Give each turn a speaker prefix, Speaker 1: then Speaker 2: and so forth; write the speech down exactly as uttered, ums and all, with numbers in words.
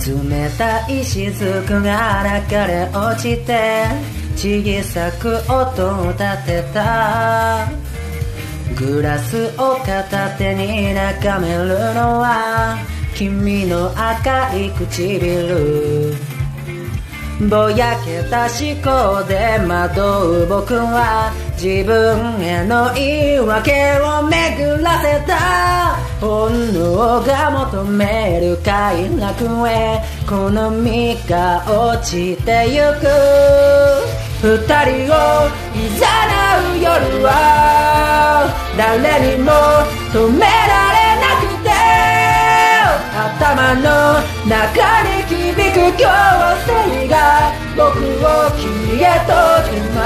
Speaker 1: 冷たい雫が流れ落ちて小さく音を立てた。グラスを片手に眺めるのは君の赤い唇。ぼやけた思考で惑う僕は自分への言い訳を巡らせた。本能が求める快楽へ好みが落ちてゆく。二人を誘う夜は誰にも止められなくて、頭の中に響く強制が僕を君へと迫